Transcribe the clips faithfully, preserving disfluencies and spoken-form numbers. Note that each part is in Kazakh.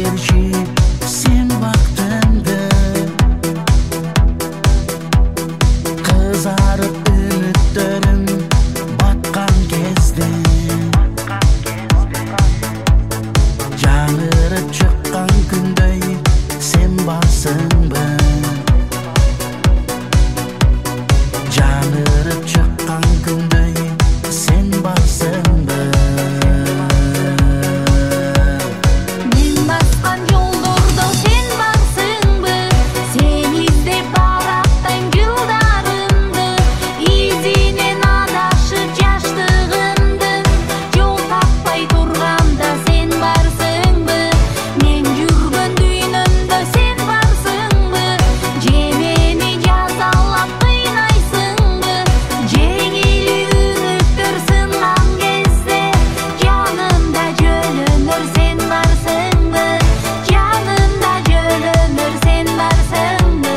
берші сен бақтыңды. Қызарып үміттерім батқан кезде, жаңырып шыққан күндей сен барсың ба? Жаңырып шыққан күндей сен барсың ба? Мен басқан жолдорда сен барсың ба? Сен іздеп бараттан жылдарымды, изинен адашып жаштығымды. Жол таппай тұрғанда сен барсың ба? Мен жүрген дүйнөмдө сен барсың ба? Же мени жазалап кыйнайсың ба? Жеңил үмүттөр сынган кезде жанымда жөлөнөр сен барсың ба? Жанымда жөлөнөр сен барсың ба?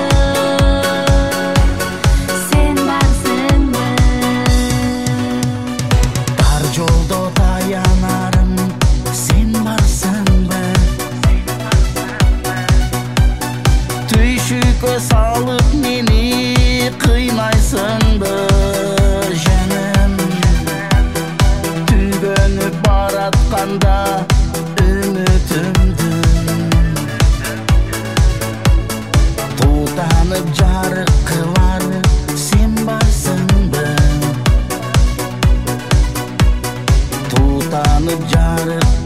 Сен барсың ба? Тар жолдо таянарым сен барсың ба? Түйшүккө салып мени кыйнайсың ба? Жаным түйгөнүп баратканда үмүтүмдү, тутанып жарык кылар сен барсың ба? Тутанып жарык